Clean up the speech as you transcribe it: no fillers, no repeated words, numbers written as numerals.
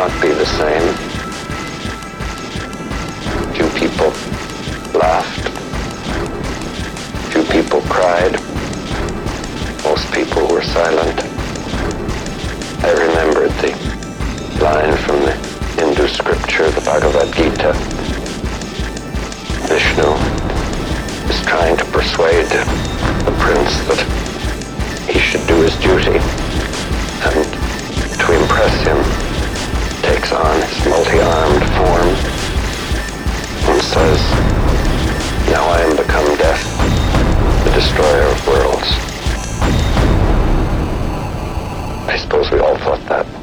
not be the same. Few people laughed. Few people cried. Most people were silent. I remembered the line from the Hindu scripture, the Bhagavad Gita. Vishnu is trying to persuade the prince that he should do his duty, and to impress him takes on his multi-armed form and says, "Now I am become death, the destroyer of worlds." I suppose we all thought that.